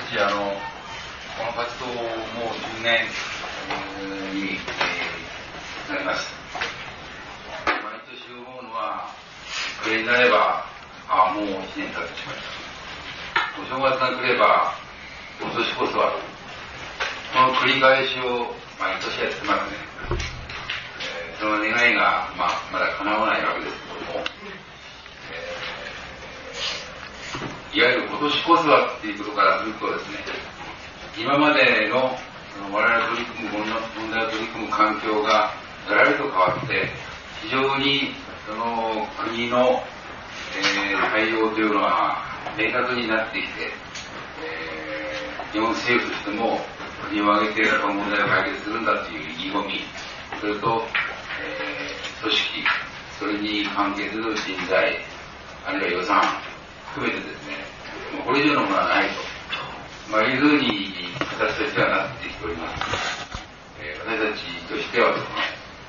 ちこの活動もう10年になります。毎年思うのは、これになれば、もう1年経ってしまいました。お正月が来れば、今年こそは、この繰り返しを毎年やってますね。その願いが、まだ叶わないわけですけども、いわゆる今年こそはっていうことからするとですね、今までの我々が取り組む問題を取り組む環境ががらりと変わって、非常にその国の、対応というのは明確になってきて、日本政府としても国を挙げてこの問題を解決するんだという意気込み、それと、組織、それに関係する人材、あるいは予算含めてですね、もうこれ以上のものはないと、いうふうに形としてはなってきております。私たちとしてはですね、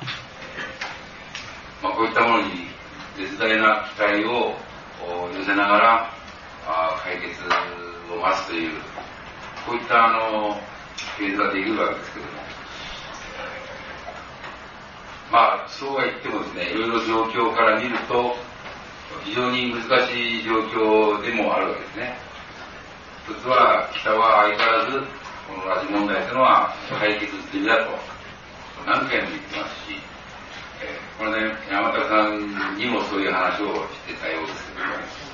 こういったものに絶大な期待を寄せながら解決を待つという、こういったフェーズができるわけですけども、そうは言ってもですね、いろいろ状況から見ると非常に難しい状況でもあるわけですね。一つは北は相変わらずこの拉致問題というのは解決済みだと何回も言ってますし、このね、山田さんにもそういう話をしてたようですけども、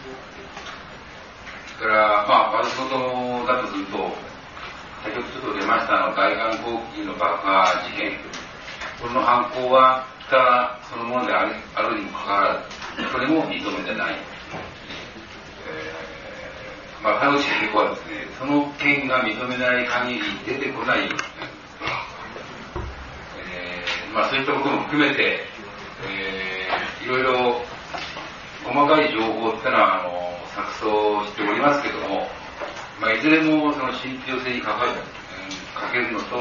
それから私事だとすると、先ほどちょっと出ました大韓航空機の爆破事件、この犯行は北そのものであるにもかかわらず、それも認めてない。田口恵子はですね、その件が認めない限り出てこないようになるんですね。そういったことも含めて、いろいろ細かい情報ってのは錯綜しておりますけども、いずれもその信憑性に欠けるのと、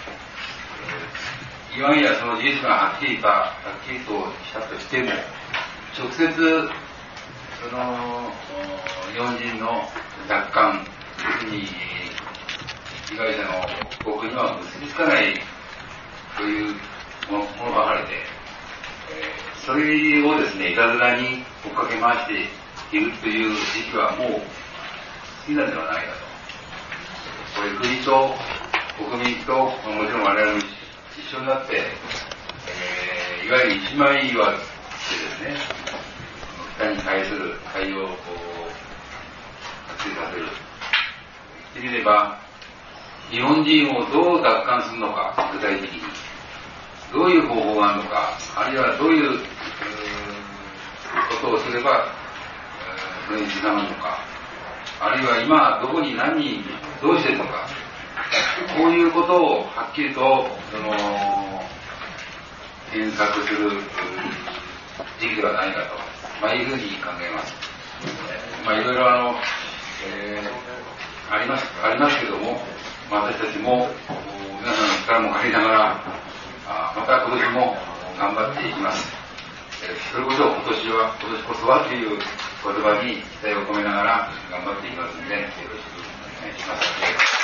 いわゆるその事実がはっきりとしたとしても、直接その日本人の奪還、特に被害者の帰国には結びつかないというものばかりで、それをですね、いたずらに追っかけ回しているという時期はもう過ぎたんではないかと。これ国と国民ともちろん我々も一緒になって、いわゆる一枚岩でですね、北に対する対応を確立させる。言ってみれば、日本人をどう奪還するのか、具体的に。どういう方法があるのか、あるいはどういうことをすれば、それにつながるのか、あるいは今どこに何人どうしているのか、こういうことをはっきりと検索する時期ではないかと、いうふうに考えます。いろいろありますけども、私たちも皆さんの力も借りながら、また今年も頑張っていきます。それこそ今年こそはという言葉に期待を込めながら頑張っていきますので、よろしくお願いします。